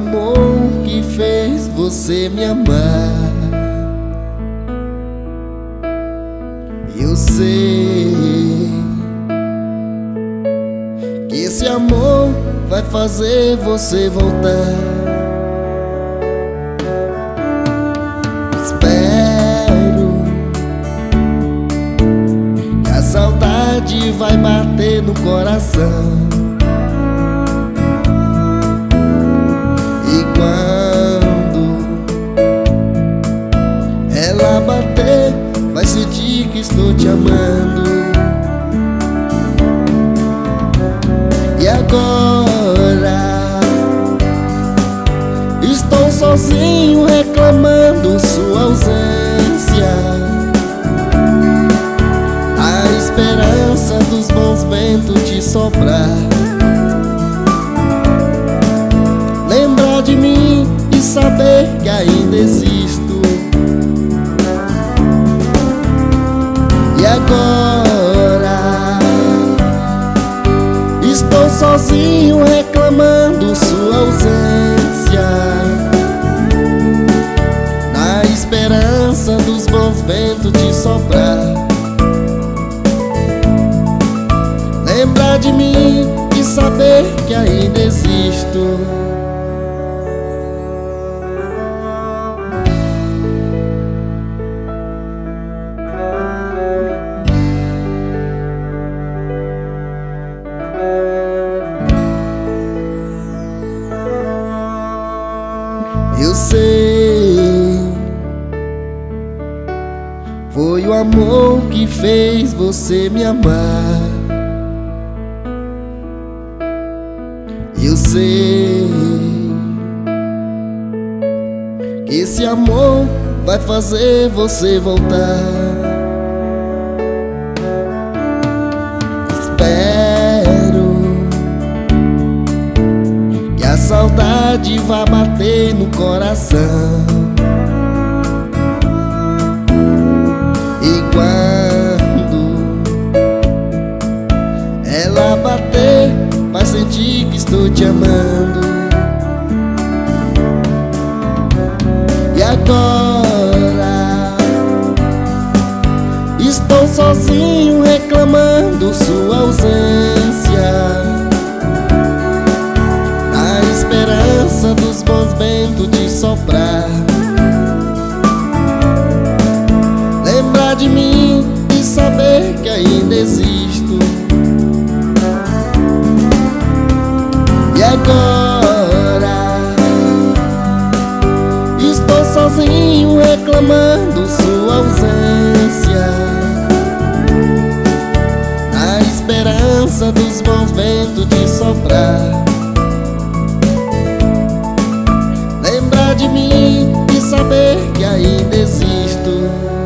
amor que fez você me amar. Eu sei que esse amor vai fazer você voltar. Espero que a saudade vai bater no coração. E quando ela bater, vai sentir que estou te amando. E agora estou sozinho reclamando sua ausência, a esperança dos bons ventos te soprar. Lembrar de mim e saber que ainda existo. E agora estou sozinho reclamando sua ausência, na esperança dos bons ventos te soprar. Lembrar de mim e saber que ainda existo. Eu sei, foi o amor que fez você me amar. Eu sei que esse amor vai fazer você voltar. Espero que a saudade vá bater no coração. E quando ela bater, vai sentir que estou te amando. E agora estou sozinho reclamando sua ausência, na esperança dos bons ventos te soprar. Lembrar de mim e saber que ainda existo. E agora estou sozinho reclamando sua ausência, na esperança dos bons ventos te soprar. Lembrar de mim e saber que ainda existo.